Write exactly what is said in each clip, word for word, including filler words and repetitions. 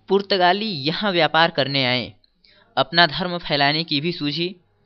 पुर्तगाली यहाँ व्यापार करने आए, अपना धर्म फैलाने की भी सूझी।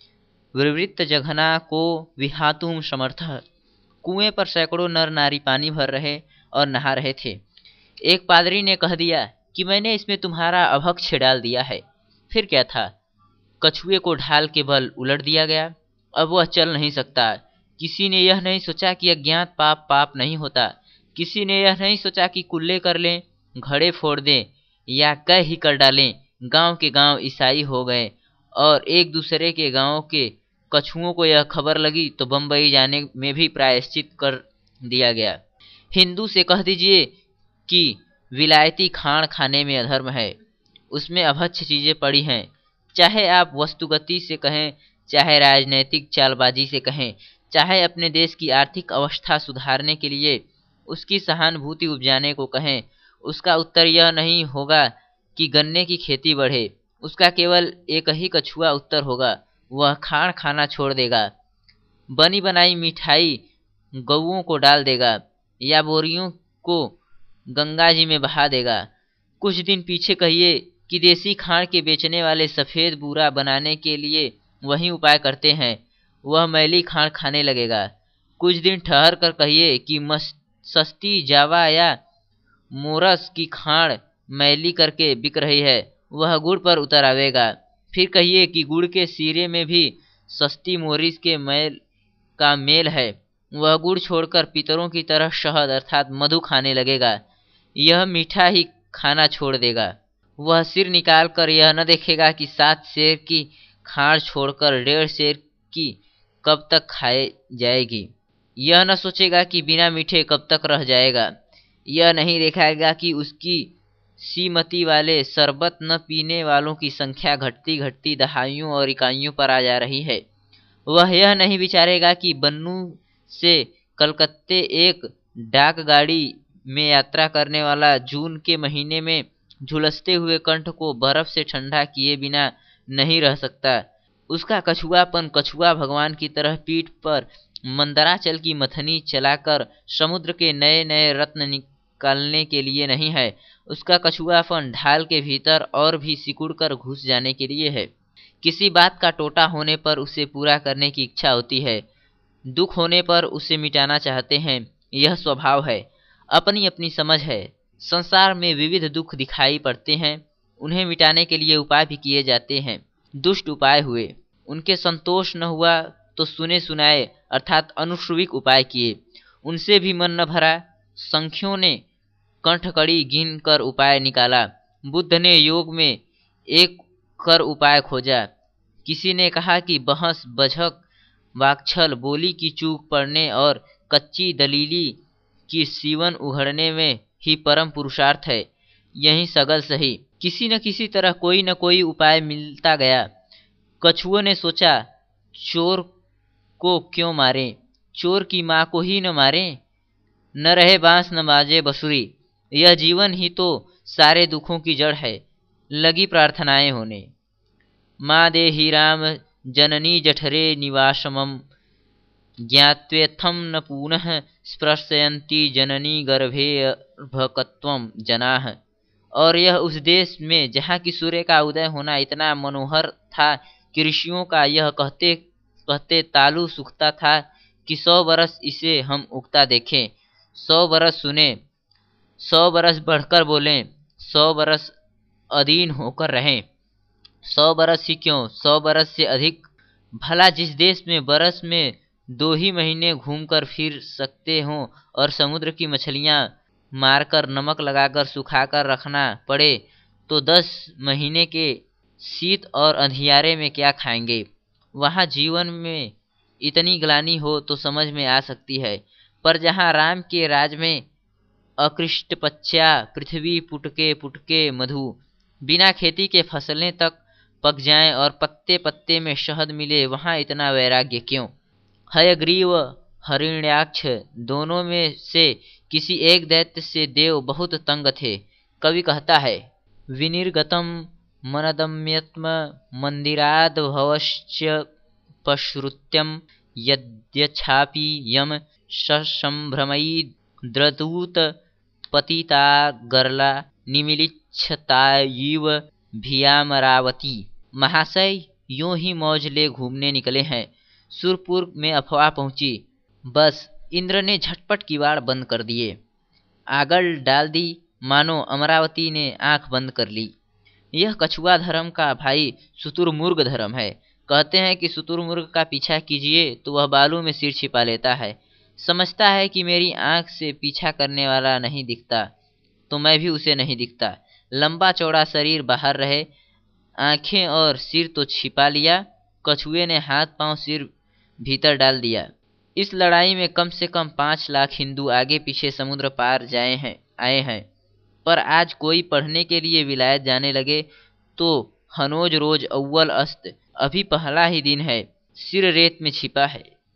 विवृत जघना को विहातुम समर्थः। कुएं पर सैकड़ों नर नारी पानी भर रहे और नहा रहे थे। एक पादरी ने कह दिया कि मैंने इसमें तुम्हारा अभक्ष्य डाल दिया है। फिर क्या था, कछुए को ढाल के बल उलट दिया गया। अब वह चल नहीं सकता। किसी ने यह नहीं सोचा कि अज्ञात पाप पाप नहीं होता। किसी ने यह नहीं सोचा कि कुल्ले कर लें, घड़े फोड़ दें या कह ही कर डालें। गांव के गांव ईसाई हो गए और एक दूसरे के गांव के कछुओं को यह खबर लगी तो बम्बई जाने में भी प्रायश्चित कर दिया गया। हिंदू से कह दीजिए कि विलायती खाण खाने में अधर्म है, उसमें अभक्ष्य चीजें पड़ी हैं। चाहे आप वस्तुगति से कहें, चाहे राजनैतिक चालबाजी से कहें, चाहे अपने देश की आर्थिक अवस्था सुधारने के लिए उसकी सहानुभूति उपजाने को कहें, उसका उत्तर यह नहीं होगा कि गन्ने की खेती बढ़े। उसका केवल एक ही कछुआ उत्तर होगा, वह खाण खाना छोड़ देगा, बनी बनाई मिठाई गऊओं को डाल देगा या बोरियों को गंगा जी में बहा देगा। कुछ दिन पीछे कहिए कि देसी खाण के बेचने वाले सफ़ेद बूरा बनाने के लिए वही उपाय करते हैं, वह मैली खाण खाने लगेगा। कुछ दिन ठहर कर कहिए कि मस सस्ती जावा या मोरस की खाण मैली करके बिक रही है, वह गुड़ पर उतर आवेगा। फिर कहिए कि गुड़ के सीरे में भी सस्ती मोरिस के मैल का मेल है, वह गुड़ छोड़कर पितरों की तरह शहद अर्थात मधु खाने लगेगा। यह मीठा ही खाना छोड़ देगा। वह सिर निकाल कर यह न देखेगा कि सात शेर की खाण छोड़कर डेढ़ शेर की कब तक खाए जाएगी। यह न सोचेगा कि बिना मीठे कब तक रह जाएगा। यह नहीं देखेगा कि उसकी सीमती वाले शरबत न पीने वालों की संख्या घटती घटती दहाइयों और इकाइयों पर आ जा रही है। वह यह नहीं विचारेगा कि बन्नू से कलकत्ते एक डाक गाड़ी में यात्रा करने वाला जून के महीने में झुलसते हुए कंठ को बर्फ से ठंडा किए बिना नहीं रह सकता। उसका कछुआपन कछुआ भगवान की तरह पीठ पर मंदराचल की मथनी चलाकर समुद्र के नए नए रत्न निकालने के लिए नहीं है। उसका कछुआपन ढाल के भीतर और भी सिकुड़ कर घुस जाने के लिए है। किसी बात का टोटा होने पर उसे पूरा करने की इच्छा होती है, दुख होने पर उसे मिटाना चाहते हैं। यह स्वभाव है, अपनी अपनी समझ है। संसार में विविध दुख दिखाई पड़ते हैं, उन्हें मिटाने के लिए उपाय भी किए जाते हैं। दुष्ट उपाय हुए, उनके संतोष न हुआ तो सुने सुनाए अर्थात अनुश्रविक उपाय किए, उनसे भी मन न भरा। संख्यों ने कंठकड़ी गिन कर उपाय निकाला, बुद्ध ने योग में एक कर उपाय खोजा। किसी ने कहा कि बहस बझक वाकछल बोली की चूक पड़ने और कच्ची दलीली की सीवन उघड़ने में ही परम पुरुषार्थ है, यही सगल सही। किसी न किसी तरह कोई न कोई उपाय मिलता गया। कछुओं ने सोचा, चोर को क्यों मारें, चोर की माँ को ही न मारें। न रहे बांस न बाजे बंसुरी, यह जीवन ही तो सारे दुखों की जड़ है। लगी प्रार्थनाएं होने, माँ देहि राम जननी जठरे निवासमं, ज्ञात्वेत्थं न पुनः स्पृशयन्ति जननी गर्भे अर्भकत्वं जनाः। और यह उस देश में जहाँ की सूर्य का उदय होना इतना मनोहर था कि ऋषियों का यह कहते कहते तालू सूखता था कि सौ बरस इसे हम उगता देखें, सौ बरस सुने, सौ बरस बढ़कर बोलें, सौ बरस अधीन होकर रहें। सौ बरस ही क्यों, सौ बरस से अधिक। भला जिस देश में बरस में दो ही महीने घूमकर फिर सकते हों और समुद्र की मछलियां मारकर नमक लगाकर सुखाकर रखना पड़े, तो दस महीने के शीत और अंधियारे में क्या खाएंगे। वहाँ जीवन में इतनी ग्लानि हो तो समझ में आ सकती है, पर जहाँ राम के राज में अकृष्टपच्या पृथ्वी पुटके पुटके मधु, बिना खेती के फसलें तक पक जाएं और पत्ते पत्ते में शहद मिले, वहाँ इतना वैराग्य क्यों। हयग्रीव हरिण्याक्ष दोनों में से किसी एक दैत्य से देव बहुत तंग थे। कवि कहता है, विनिर्गतम मनदम्यत्म मंदिराद भवश्च पश्रुत्यम यद्यच्छापि यम ससंभ्रमयी द्रदूत पतिता गर्ला निमिलित क्षतायीव भियामरावती। महाशय यूं ही मौज ले घूमने निकले हैं। सुरपुर में अफवाह पहुंची, बस इंद्र ने झटपट किवाड़ बंद कर दिए, आगल डाल दी, मानो अमरावती ने आंख बंद कर ली। यह कछुआ धर्म का भाई शुतुरमुर्ग धर्म है। कहते हैं कि शुतुरमुर्ग का पीछा कीजिए तो वह बालू में सिर छिपा लेता है। समझता है कि मेरी आंख से पीछा करने वाला नहीं दिखता तो मैं भी उसे नहीं दिखता। लंबा चौड़ा शरीर बाहर रहे, आंखें और सिर तो छिपा लिया। कछुए ने हाथ पांव सिर भीतर डाल दिया। इस लड़ाई में कम से कम पांच लाख हिंदू आगे पीछे समुद्र पार जाए हैं आए हैं। पर आज कोई पढ़ने के लिए विलायत जाने लगे तो हनोज रोज अव्वल अस्त, अभी पहला ही दिन है, सिर रेत में छिपा है।